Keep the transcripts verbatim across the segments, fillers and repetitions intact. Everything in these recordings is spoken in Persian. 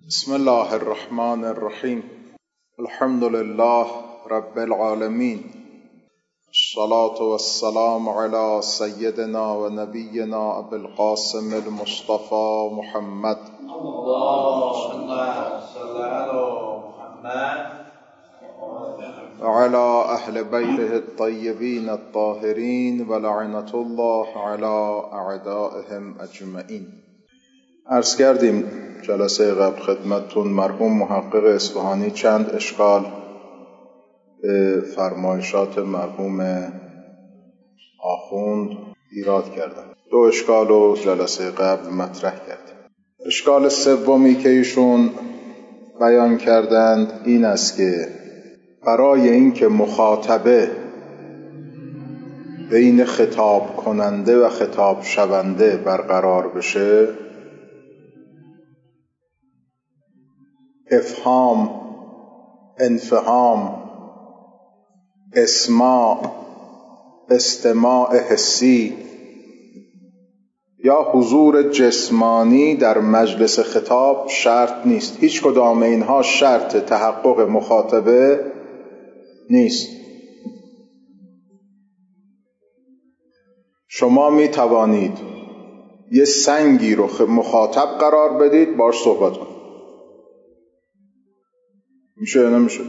بسم الله الرحمن الرحیم. الحمد لله رب العالمین، الصلاة والسلام علی سیدنا و نبینا ابی القاسم المصطفى محمد. اللهم صل علی محمد و علی اهل بیته الطیبین الطاهرین و لعنة الله علی اعدائهم اجمعین. عرض کردیم جلسه قبل خدمتتون مرحوم محقق اصفهانی چند اشکال به فرمایشات مرحوم آخوند ایراد کردن. دو اشکال رو جلسه قبل مطرح کردیم. اشکال سومی که ایشون بیان کردند این است که برای اینکه مخاطبه بین خطاب کننده و خطاب شونده برقرار بشه، افهام، انفهام، اسماع، استماع حسی یا حضور جسمانی در مجلس خطاب شرط نیست. هیچ کدام اینها شرط تحقق مخاطبه نیست. شما می توانید یه سنگی رو مخاطب قرار بدید باش صحبت کنید. میشه یا نمیشه؟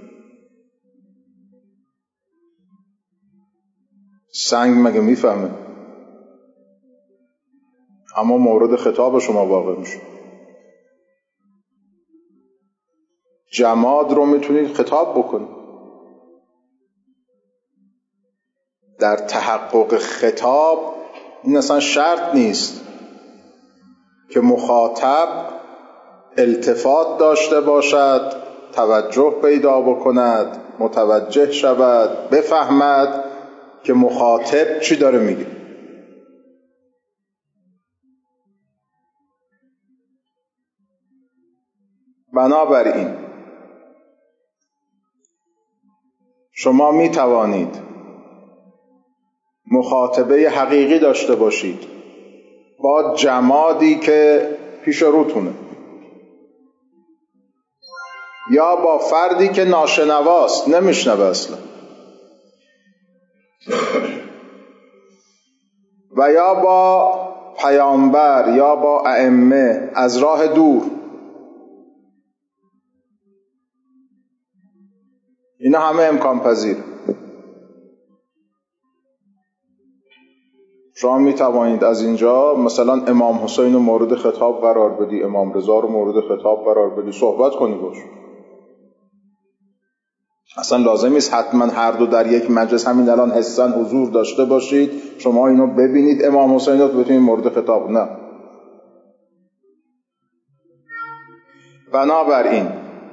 سنگ مگه میفهمه؟ اما مورد خطاب شما واقع میشه. جماد رو میتونید خطاب بکنید. در تحقق خطاب این اصلا شرط نیست که مخاطب التفات داشته باشد، توجه پیدا بکند، متوجه شود، بفهمد که مخاطب چی داره میگه. بنابراین شما می توانید مخاطبه حقیقی داشته باشید با جمادی که پیش روتونه، یا با فردی که ناشنواست، نمیشنوه اصلا، و یا با پیامبر یا با ائمه از راه دور. اینا همه امکان پذیر. شما می توانید از اینجا مثلا امام حسین رو مورد خطاب قرار بدی، امام رضا رو مورد خطاب قرار بدی، صحبت کنی باش. اصلا لازم نیست حتما هر دو در یک مجلس همین الان حسن حضور داشته باشید، شما اینو ببینید امام حسین رو بتونید مورد خطاب. نه. بنابراین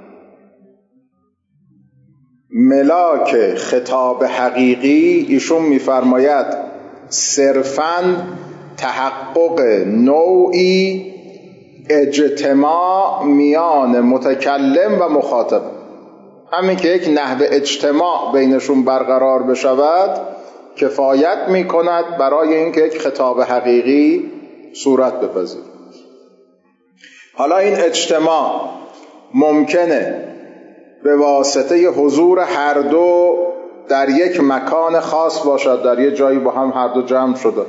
ملاک خطاب حقیقی ایشون میفرماید صرفاً تحقق نوعی اجتماع میان متکلم و مخاطب. همین که یک نحو اجتماع بینشون برقرار بشود کفایت میکند برای اینکه یک خطاب حقیقی صورت بپذیرد. حالا این اجتماع ممکنه به واسطه حضور هر دو در یک مکان خاص باشد، در یک جایی با هم هر دو جمع شده،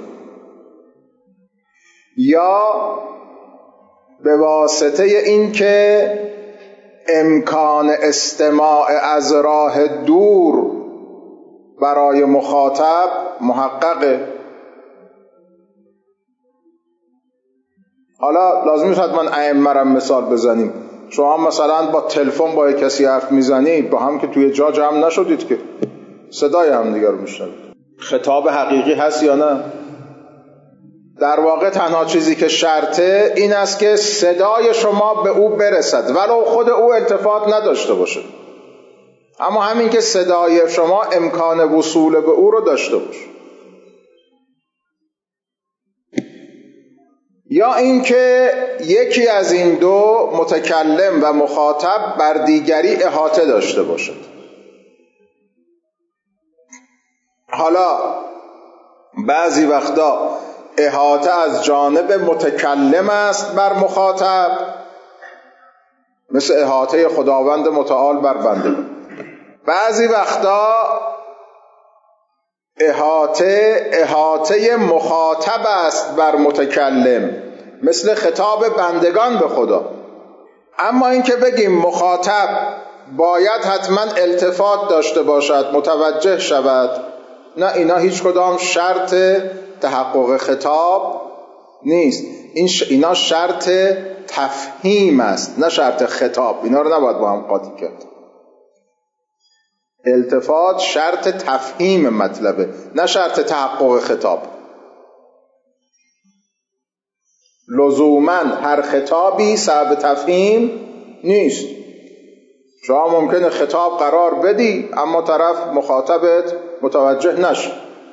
یا به واسطه اینکه امکان استماع از راه دور برای مخاطب محققه. حالا لازم نیست حتما ائمه را مثال بزنیم. شما مثلا با تلفن با کسی حرف میزنید، با هم که توی جا جمع نشدید که صدای هم دیگر رو میشنوید. خطاب حقیقی هست یا نه؟ در واقع تنها چیزی که شرطه این است که صدای شما به او برسد، ولو خود او التفات نداشته باشه، اما همین که صدای شما امکان وصول به او رو داشته باشه. یا اینکه یکی از این دو متکلم و مخاطب بر دیگری احاطه داشته باشد. حالا بعضی وقتا احاطه از جانب متکلم است بر مخاطب، مثل احاطه خداوند متعال بر بنده. بعضی وقتا احاطه احاطه مخاطب است بر متکلم، مثل خطاب بندگان به خدا. اما اینکه بگیم مخاطب باید حتما التفات داشته باشد، متوجه شود، نه، اینا هیچ کدام شرط تحقق خطاب نیست. این ش... اینا شرط تفهیم است، نه شرط خطاب. اینا رو نباید با هم قاطی کرد. التفات شرط تفهیم مطلبه، نه شرط تحقق خطاب. لزوما هر خطابی سبب تفهیم نیست. شما ممکنه خطاب قرار بدی اما طرف مخاطبت متوجه نشه.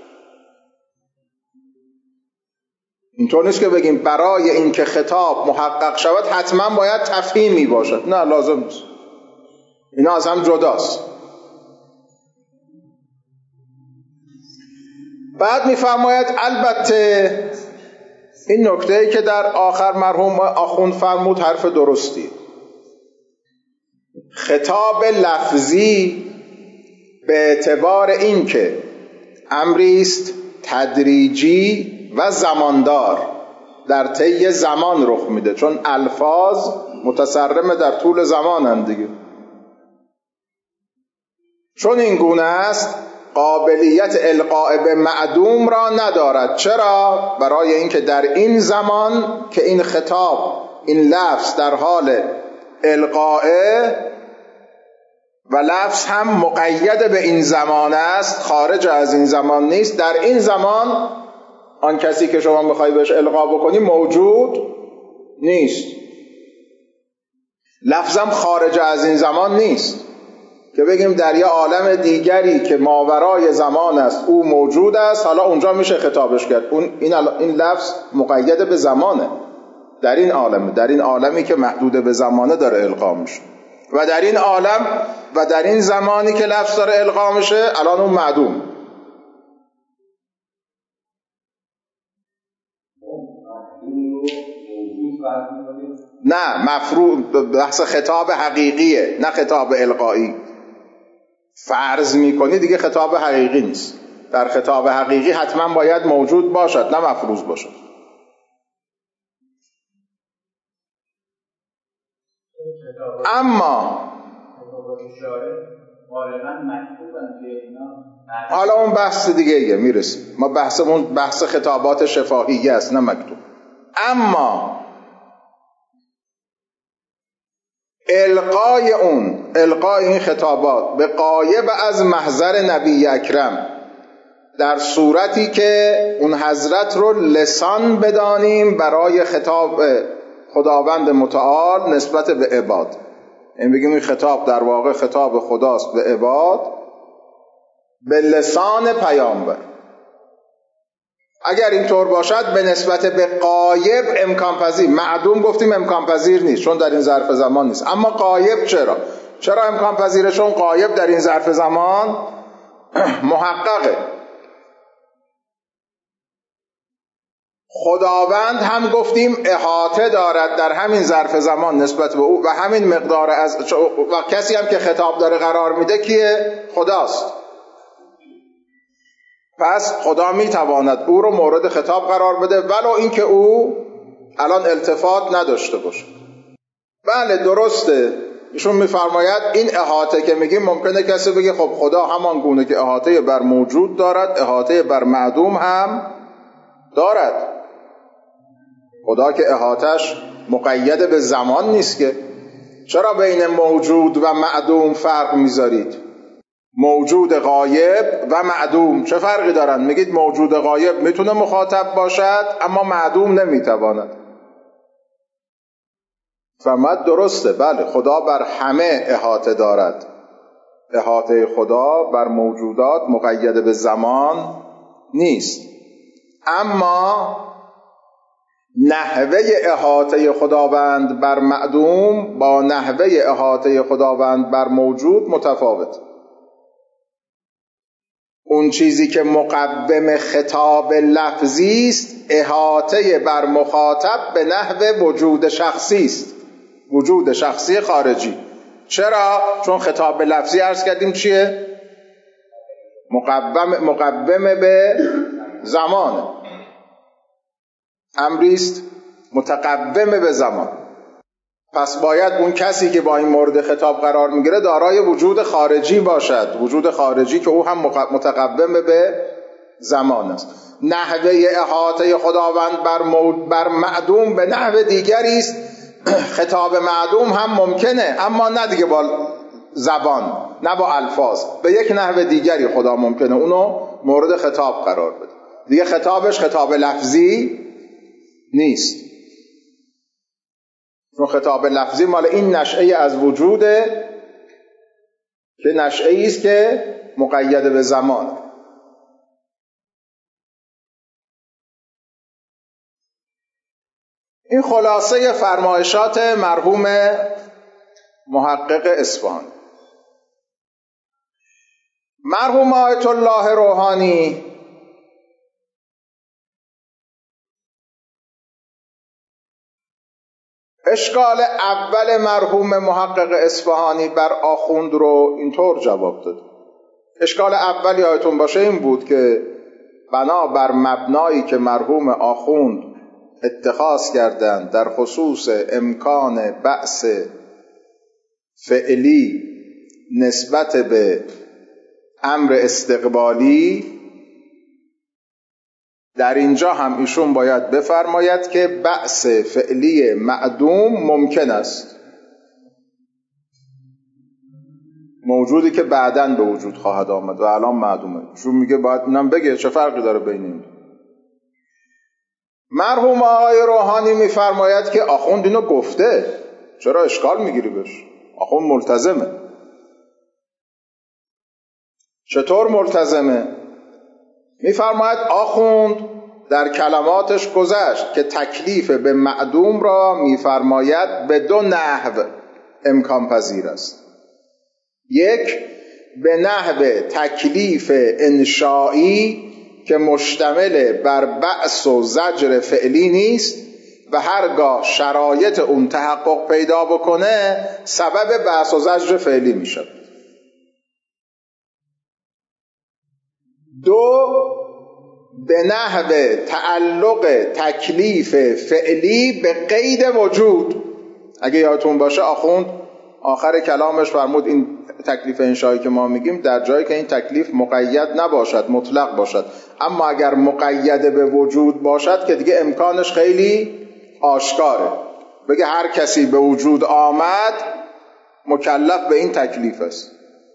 اینطور نیست که بگیم برای اینکه خطاب محقق شود حتما باید تفهیمی باشد. نه، لازم نیست. اینا از هم جداست. بعد می‌فرماید البته این نکته‌ای که در آخر مرحوم آخوند فرمود حرف درستی. خطاب لفظی به اعتبار اینکه امری است تدریجی و زماندار، در طی زمان رخ میده، چون الفاظ متصرم در طول زمانند دیگه. چون این گونه است قابلیت القاء به معدوم را ندارد. چرا؟ برای اینکه در این زمان که این خطاب، این لفظ در حال القاء و لفظ هم مقید به این زمان است، خارج از این زمان نیست، در این زمان آن کسی که شما میخوایی بهش القا بکنی موجود نیست. لفظم خارج از این زمان نیست که بگیم در یه عالم دیگری که ماورای زمان است او موجود است، حالا اونجا میشه خطابش کرد. اون این, این لفظ مقید به زمانه، در این عالم، در این عالمی که محدود به زمانه داره القا میشه، و در این عالم و در این زمانی که لفظ داره القا میشه الان اون معدوم. نه، مفروض بحث خطاب حقیقیه، نه خطاب القایی. فرض میکنی دیگه خطاب حقیقی نیست. در خطاب حقیقی حتما باید موجود باشد، نه مفروض باشد. اما حالا اون بحث دیگه ایه میرسیم. ما بحثمون بحث خطابات شفاهیه است، نه مکتوب. اما القای اون القای این خطابات به غایب از محضر نبی اکرم، در صورتی که اون حضرت رو لسان بدانیم برای خطاب خداوند متعال نسبت به عباد، این بگیم این خطاب در واقع خطاب خداست به عباد به لسان پیامبر. اگر اینطور باشد به نسبت به غایب امکان پذیر، معدوم گفتیم امکان پذیر نیست چون در این ظرف زمان نیست، اما غایب چرا؟ چرا امکان پذیره؟ چون غایب در این ظرف زمان محققه. خداوند هم گفتیم احاطه دارد در همین ظرف زمان نسبت به او و همین مقدار از و کسی هم که خطاب داره قرار میده کیه؟ خداست. پس خدا میتواند او رو مورد خطاب قرار بده ولو اینکه او الان التفات نداشته باشه. بله درسته، ایشون میفرماید این احاطه که میگیم ممکنه کسی بگه خب خدا همان گونه که احاطه بر موجود دارد احاطه بر معدوم هم دارد. خدا که احاطهش مقید به زمان نیست که، چرا بین موجود و معدوم فرق میذارید؟ موجود غایب و معدوم چه فرقی دارن؟ میگید موجود غایب میتونه مخاطب باشد اما معدوم نمیتواند. فرمود درسته، بله خدا بر همه احاطه دارد. احاطه خدا بر موجودات مقید به زمان نیست، اما نحوه احاطه خداوند بر معدوم با نحوه احاطه خداوند بر موجود متفاوت. اون چیزی که مقوم خطاب لفظی است احاطه بر مخاطب به نحو وجود شخصی است، وجود شخصی خارجی. چرا؟ چون خطاب لفظی عرض کردیم چیه؟ مقوم مقوم به زمان، امریست متقوم به زمان. پس باید اون کسی که با این مورد خطاب قرار میگیره دارای وجود خارجی باشد، وجود خارجی که او هم متقوم به زمان است. نحوه احاطه خداوند بر موجود بر معدوم به نحو دیگری است. خطاب معدوم هم ممکنه، اما نه دیگه با زبان، نه با الفاظ، به یک نحو دیگری خدا ممکنه اونو مورد خطاب قرار بده. دیگه خطابش خطاب لفظی نیست، چون خطاب لفظی مال این نشأه از وجوده که نشأه‌ای است که مقید به زمان. این خلاصه فرمایشات مرحوم محقق اصفهانی. مرحوم آیت الله روحانی اشکال اول مرحوم محقق اصفهانی بر آخوند رو اینطور جواب داد. اشکال اول یادتون باشه این بود که بنا بر مبنایی که مرحوم آخوند اتخاذ کردند در خصوص امکان بعث فعلی نسبت به امر استقبالی، در اینجا هم ایشون باید بفرماید که بعث فعلی معدوم ممکن است، موجودی که بعداً به وجود خواهد آمد و الان معدومه. ایشون میگه باید اینم بگه چه فرقی داره بین این. مرحوم آقای روحانی میفرماید که آخوند اینو گفته، چرا اشکال میگیری بهش؟ آخوند ملتزمه. چطور ملتزمه؟ میفرماید آخوند در کلماتش گذشت که تکلیف به معدوم را میفرماید به دو نحو امکان پذیر است. یک، به نحو تکلیف انشایی که مشتمل بر بعث و زجر فعلی نیست و هرگاه شرایط اون تحقق پیدا بکنه سبب بعث و زجر فعلی میشه. دو، به نحو تعلق تکلیف فعلی به قید وجود. اگه یادتون باشه آخوند آخر کلامش فرمود این تکلیف انشایی که ما میگیم در جایی که این تکلیف مقید نباشد، مطلق باشد، اما اگر مقید به وجود باشد که دیگه امکانش خیلی آشکاره. بگه هر کسی به وجود آمد مکلف به این تکلیف است.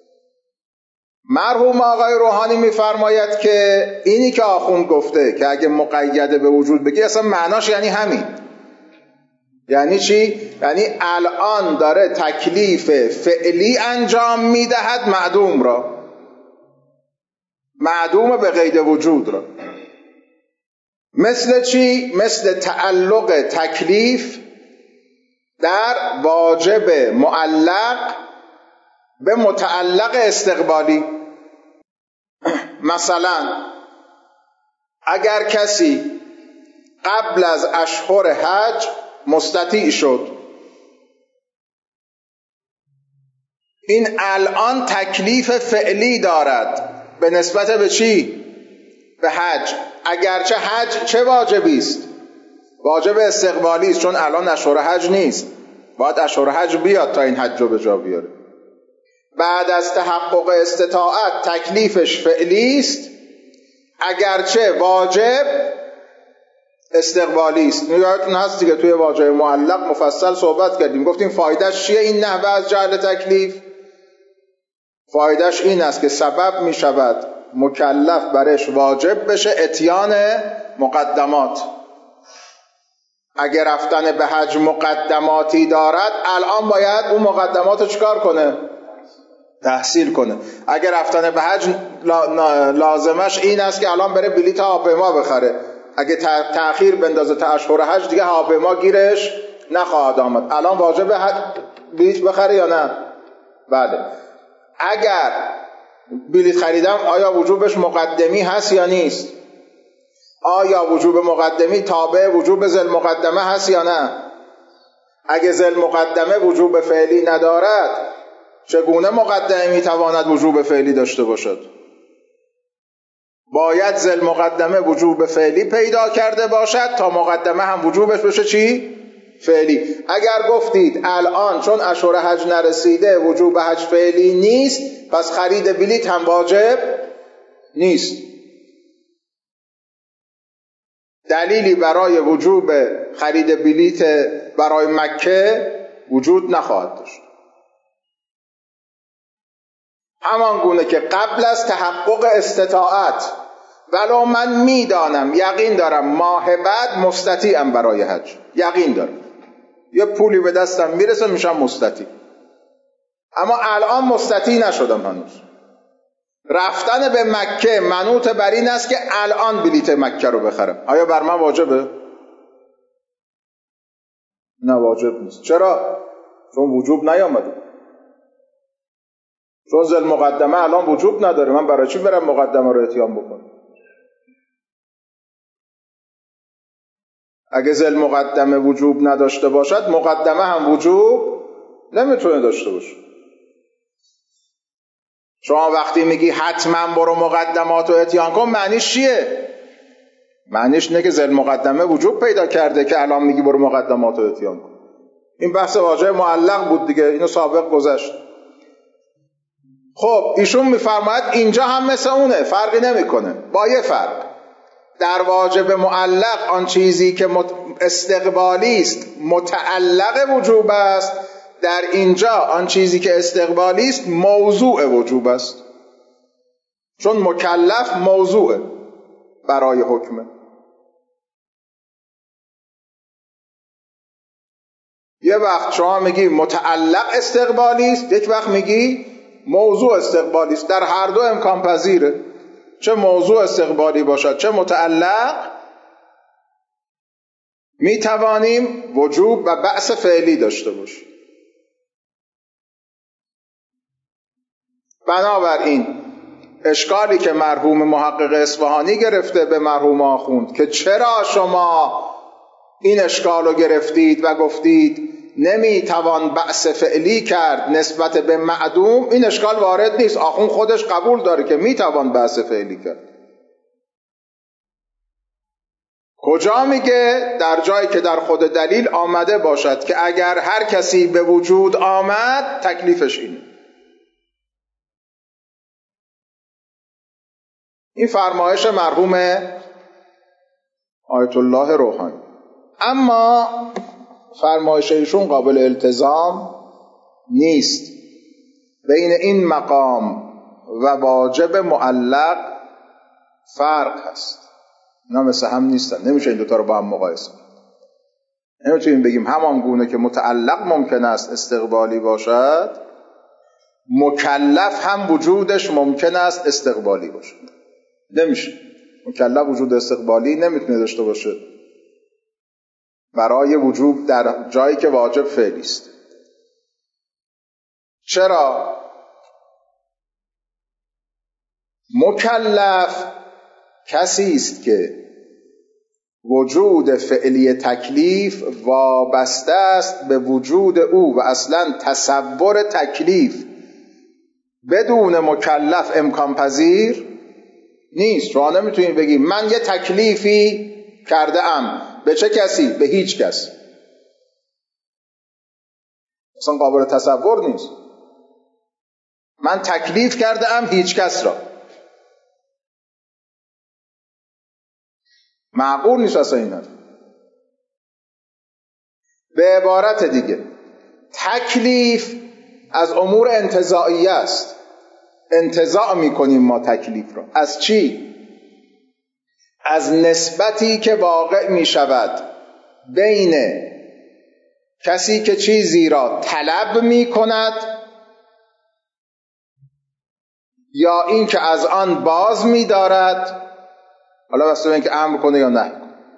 مرحوم آقای روحانی میفرماید که اینی که آخوند گفته که اگه مقید به وجود بگی اصلا معناش یعنی همین. یعنی چی؟ یعنی الان داره تکلیف فعلی انجام میدهد معدوم را، معدوم به قید وجود را. مثل چی؟ مثل تعلق تکلیف در واجب معلق به متعلق استقبالی. مثلا اگر کسی قبل از اشهر حج مستطیع شد، این الان تکلیف فعلی دارد به نسبت به چی؟ به حج. اگرچه حج چه واجبی است؟ واجب استقبالی است، چون الان اشهر حج نیست، باید اشهر حج بیاد تا این حج رو به جا بیاره. بعد از تحقق استطاعت تکلیفش فعلی است، اگرچه واجب استقبالی است. یادتون هست دیگه توی واژه معلق مفصل صحبت کردیم، گفتیم فایدهش چیه این نحوه از جعل تکلیف؟ فایدهش این است که سبب می شود مکلف برش واجب بشه اتیان مقدمات. اگر رفتن به حج مقدماتی دارد، الان باید اون مقدمات رو چکار کنه؟ تحصیل کنه. اگر رفتن به حج لازمش این است که الان بره بلیط هواپیما بخره، اگه تأخیر بندازه تا اشهر حج دیگه هواپیما گیرش نخواهد آمد. الان واجب حج بلیط بخره یا نه؟ بله. اگر بلیط خریدم آیا وجوبش مقدمی هست یا نیست؟ آیا وجوب مقدمی تابع وجوب ذل مقدمه هست یا نه؟ اگه ذل مقدمه وجوب فعلی ندارد، چگونه مقدمه میتواند وجوب فعلی داشته باشد؟ باید ذل مقدمه وجوب فعلی پیدا کرده باشد تا مقدمه هم وجوبش بشه چی؟ فعلی. اگر گفتید الان چون اشهر حج نرسیده وجوب حج فعلی نیست، پس خرید بلیط هم واجب نیست. دلیلی برای وجوب خرید بلیط برای مکه وجود نخواهد داشت. همان گونه که قبل از تحقق استطاعت، ولو من میدانم یقین دارم ماه بعد مستطیعم برای حج، یقین دارم یه پولی به دستم میرسه میشم مستطیع، اما الان مستطیع نشدم هنوز. رفتن به مکه منوط بر این است که الان بلیط مکه رو بخرم. آیا بر من واجبه؟ نه واجب نیست. چرا؟ چون وجوب نیامده، چون ذل مقدمه الان وجوب نداره. من برای چی برم مقدمه رو اتیان بکنم؟ اگه ذل مقدمه وجوب نداشته باشد، مقدمه هم وجوب نمیتونه داشته باشه. شما وقتی میگی حتما برو مقدمات رو اتیان کن، معنیش چیه؟ معنیش اینه که ذل مقدمه وجوب پیدا کرده که الان میگی برو مقدمات رو اتیان کن. این بحث واژه معلق بود دیگه، اینو سابق گذشت. خب ایشون میفرماید اینجا هم مثل اونه، فرقی نمیکنه، با یه فرق. در واجب معلق آن چیزی که استقبالی است متعلق وجوب است، در اینجا آن چیزی که استقبالی است موضوع وجوب است، چون مکلف موضوع برای حکمه. یه وقت شما میگی متعلق استقبالی است، یک وقت میگی موضوع استقبالی است. در هر دو امکان پذیره، چه موضوع استقبالی باشد چه متعلق، می توانیم وجوب و بأس فعلی داشته باشیم. بنابراین اشکالی که مرحوم محقق اصفهانی گرفته به مرحوم آخوند که چرا شما این اشکال رو گرفتید و گفتید نمی توان بأس فعلی کرد نسبت به معدوم، این اشکال وارد نیست. آخوند خودش قبول داره که می توان بأس فعلی کرد. کجا میگه؟ در جایی که در خود دلیل آمده باشد که اگر هر کسی به وجود آمد تکلیفش اینه. این فرمایش مرحوم آیت الله روحانی. اما فرمایش ایشون قابل التزام نیست. بین این مقام و واجب معلق فرق هست. اینا مثل هم نیستن، نمیشه این دوتا رو با هم مقایسه کنیم. نمیتونیم بگیم همان گونه که متعلق ممکن است استقبالی باشد، مکلف هم وجودش ممکن است استقبالی باشد. نمیشه. مکلف وجود استقبالی نمیتونه داشته باشه برای وجوب در جایی که واجب فعلی است. چرا؟ مکلف کسی است که وجود فعلی تکلیف وابسته است به وجود او و اصلا تصور تکلیف بدون مکلف امکان پذیر نیست. شما نمیتونید بگید من یه تکلیفی کرده ام. به چه کسی؟ به هیچ کس. اصلا قابل تصور نیست. من تکلیف کرده ام هیچ کس را. معقول نیست اصلا این حرف. به عبارت دیگه تکلیف از امور انتزاعی است. انتزاع میکنیم ما تکلیف را. از چی؟ از نسبتی که واقع میشود بین کسی که چیزی را طلب میکند یا این که از آن باز میدارد، حالا بسته به این که امر کنه یا نه،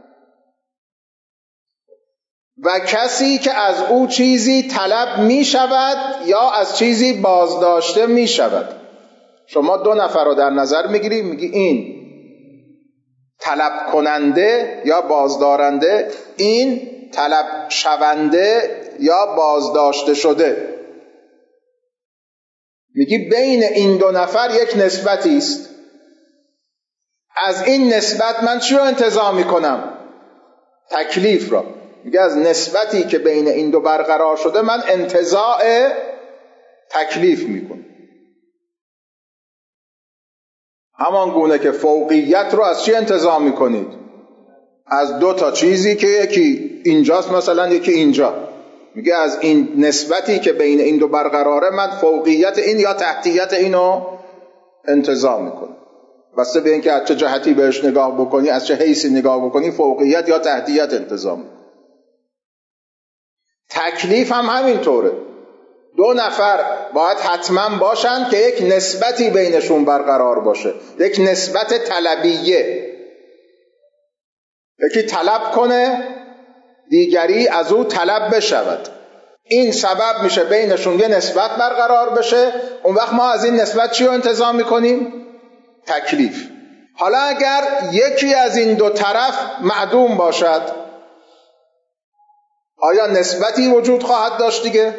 و کسی که از او چیزی طلب می شود یا از چیزی بازداشته می شود. شما دو نفر رو در نظر می گیری، میگی این طلب کننده یا بازدارنده، این طلب شونده یا بازداشته شده. میگی بین این دو نفر یک نسبتی است، از این نسبت من چی رو انتزاع میکنم؟ تکلیف را. میگه از نسبتی که بین این دو برقرار شده من انتزاع تکلیف میکنم. همان گونه که فوقیت رو از چی انتزاع میکنید؟ از دو تا چیزی که یکی اینجاست مثلا یکی اینجا. میگه از این نسبتی که بین این دو برقراره من فوقیت این یا تحتیت اینو انتزاع میکنم. بسته به این که از چه جهتی بهش نگاه بکنی، از چه حیثی نگاه بکنی، فوقیت یا تحتیت انتزاع میکنی. تکلیف هم همینطوره. دو نفر باید حتما باشن که یک نسبتی بینشون برقرار باشه، یک نسبت طلبیه. یکی طلب کنه دیگری از او طلب بشود، این سبب میشه بینشون یه نسبت برقرار بشه. اون وقت ما از این نسبت چی رو انتزاع میکنیم؟ تکلیف. حالا اگر یکی از این دو طرف معدوم باشد، آیا نسبتی وجود خواهد داشت دیگه؟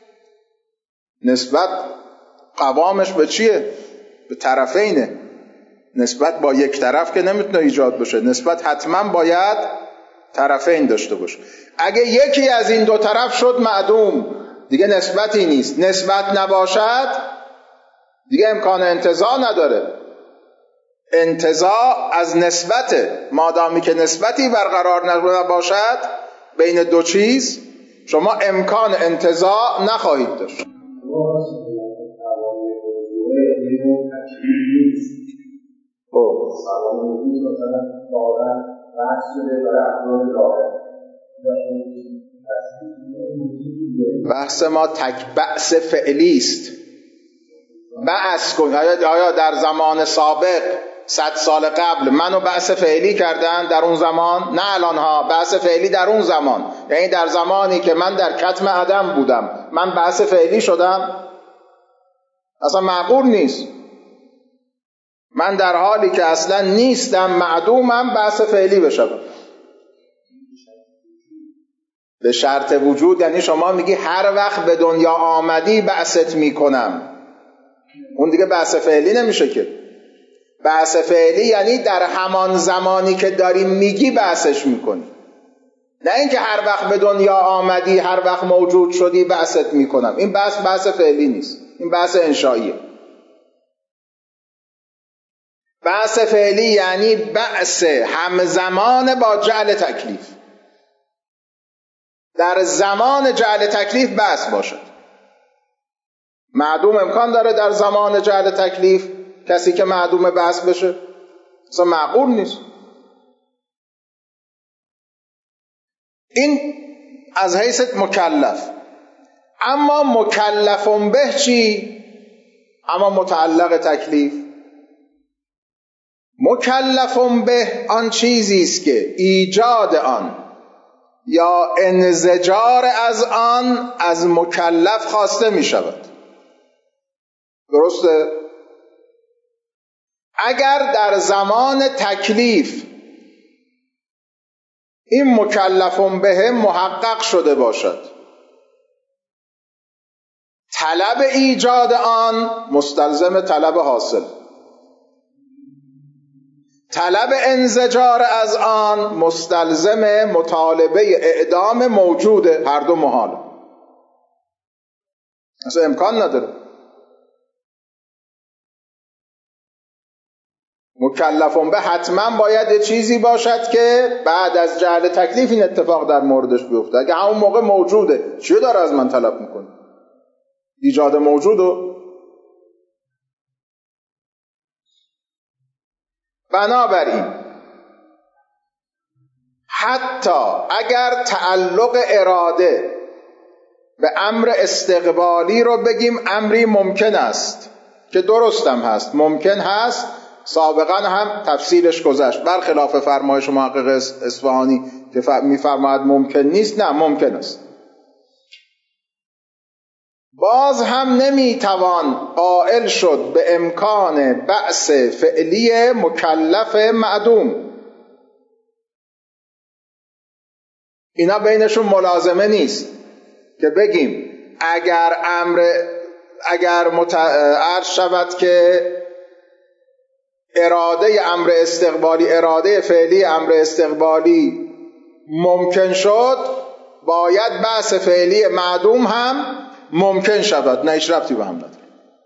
نسبت قوامش به چیه؟ به طرفینه. نسبت با یک طرف که نمیتونه ایجاد بشه، نسبت حتما باید طرفین داشته باشه. اگه یکی از این دو طرف شد معدوم، دیگه نسبتی نیست. نسبت نباشد دیگه امکان انتزاع نداره. انتزاع از نسبته. مادامی که نسبتی برقرار نباشد بین دو چیز، شما امکان انتزاع نخواهید داشت. او بحث ما تک بحث فعلی است. بحث کن آیا, آیا در زمان سابق صد سال قبل منو بحث فعلی کردن در اون زمان؟ نه الان ها، بحث فعلی در اون زمان، یعنی در زمانی که من در کتم عدم بودم من بحث فعلی شدم؟ اصلا معقول نیست. من در حالی که اصلا نیستم معدومم بحث فعلی بشم. به شرط وجود یعنی شما میگی هر وقت به دنیا آمدی بحثت میکنم، اون دیگه بحث فعلی نمیشه که. بحث فعلی یعنی در همان زمانی که داری میگی بحثش میکنی، نه اینکه هر وقت به دنیا آمدی هر وقت موجود شدی بحثت میکنم. این بحث بحث فعلی نیست، این بحث انشائیه. بحث فعلی یعنی بحث همزمان با جعل تکلیف. در زمان جعل تکلیف بحث باشد. معدوم امکان داره در زمان جعل تکلیف کسی که معدوم بحث بشه؟ اصلا معقول نیست. این از حیث مکلف. اما مکلفون به چی؟ اما متعلق تکلیف. مکلفون به آن چیزی است که ایجاد آن یا انزجار از آن از مکلف خواسته می شود. درسته؟ اگر در زمان تکلیف این مکلفون به محقق شده باشد، طلب ایجاد آن مستلزم طلب حاصل، طلب انزجار از آن مستلزم مطالبه اعدام موجوده. هر دو محال، اصلا امکان نداره. مکلفون به حتما باید یه چیزی باشد که بعد از جعل تکلیف این اتفاق در موردش بیفته. اگه همون موقع موجوده چیو داره از من طلب میکنه؟ ایجاد موجودو. بنابراین حتی اگر تعلق اراده به امر استقبالی رو بگیم امری ممکن است که درستم هست، ممکن هست، سابقا هم تفصیلش گذشت، برخلاف فرمایش محقق اصفهانی که میفرماید ممکن نیست، نه ممکن است. باز هم نمیتوان قائل شد به امکان بعث فعلی مکلف معدوم. اینا بینشون ملازمه نیست. که بگیم اگر امر اگر متعرض شود که اراده امر استقبالی اراده فعلی امر استقبالی ممکن شد، باید بحث فعلی معدوم هم ممکن شود. نه هیچ ربطی به هم نداره.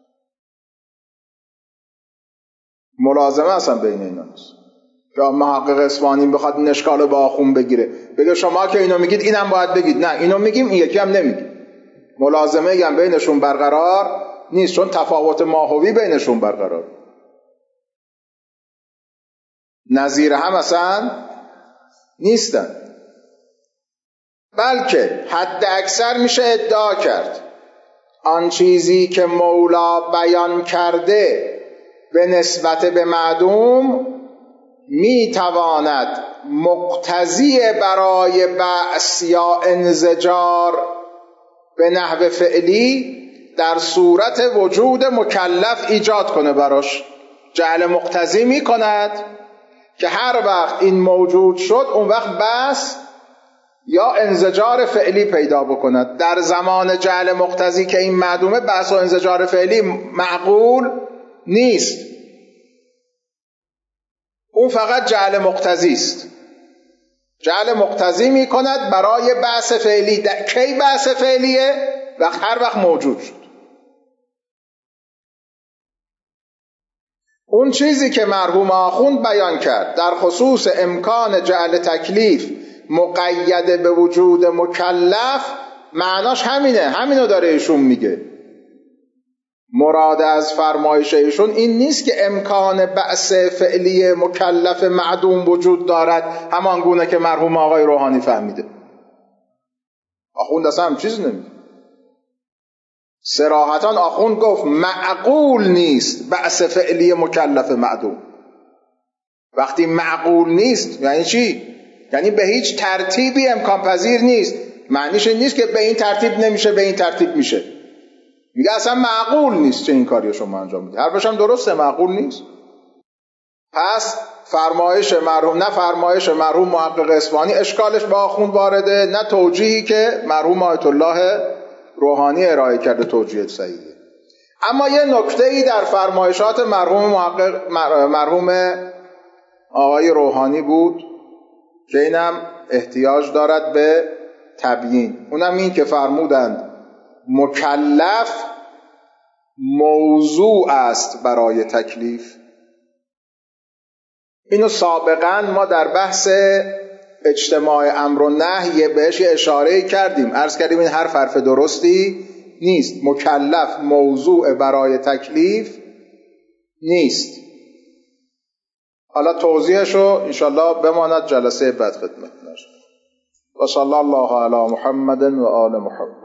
ملازمه اصلا بین اینا نیست. یا محقق اصفهانی بخواد این اشکال با آخون بگیره بگه شما که اینو میگید اینم باید بگید، نه اینو میگیم این یکی هم نمیگیم. ملازمه هم بینشون برقرار نیست، چون تفاوت ماهوی بینشون برقرار. نظیر هم اصلا نیستن. بلکه حد اکثر میشه ادعا کرد آن چیزی که مولا بیان کرده به نسبت به معدوم میتواند مقتضی برای بعث یا انزجار به نحو فعلی در صورت وجود مکلف ایجاد کنه. براش جعل مقتضی میکند که هر وقت این موجود شد اون وقت بس یا انزجار فعلی پیدا بکند. در زمان جعل مقتضی که این معدومه بس و انزجار فعلی معقول نیست، اون فقط جعل مقتضی است. جعل مقتضی میکند برای بحث فعلی. در کی بحث فعلیه؟ وقت هر وقت موجود شد. اون چیزی که مرحوم آخوند بیان کرد در خصوص امکان جعل تکلیف مقید به وجود مکلف، معناش همینه، همینو داره ایشون میگه. مراد از فرمایش ایشون این نیست که امکان بعث فعلی مکلف معدوم وجود دارد، همان گونه که مرحوم آقای روحانی فهمیده. آخوند اصلا هم چیز نمیگه. صراحتاً آخوند گفت معقول نیست بعث فعلی مکلف معدوم. وقتی معقول نیست یعنی چی؟ یعنی به هیچ ترتیبی امکان پذیر نیست. معنیش این نیست که به این ترتیب نمیشه به این ترتیب میشه. میگه اصلا معقول نیست چه این کاری شما انجام میدید. حرفش هم درسته، معقول نیست. پس فرمایش مرحوم نه فرمایش مرحوم محقق اصفهانی اشکالش با آخوند وارده، نه توجیهی که مرحوم آیت الله روحانی ارائه کرده توجیه صحیحه. اما یه نکته‌ای در فرمایشات مرحوم محقق مرحوم آقای روحانی بود که اینم احتیاج دارد به تبیین. اونم این که فرمودند مکلف موضوع است برای تکلیف. اینو سابقا ما در بحث اجتماع امر و نهی بهش اشاره کردیم. عرض کردیم این حرف حرف درستی نیست. مکلف موضوع برای تکلیف نیست. حالا توضیحشو انشالله بماند جلسه بعد خدمت نشد. و صلی الله علی محمد و آل محمد.